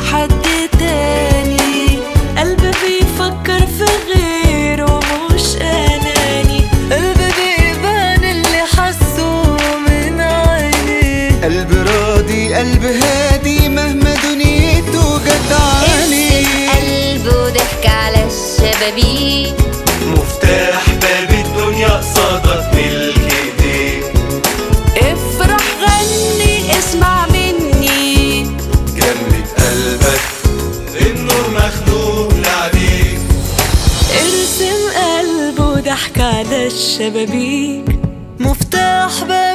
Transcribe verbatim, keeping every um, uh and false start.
حد تاني، قلب بيفكر في غيره مش أناني، قلب بيبان اللي حسه من عيني، قلب راضي قلب هادي مهما دنيته جدعاني. قلبه ضحك على الشبابيك، مفتاح باب الدنيا قصادك ملك ايديك. افرح غني اسمع مني، جمد قلبك النور مخلوق لعليك. ارسم قلبه ضحك على الشبابيك، مفتاح باب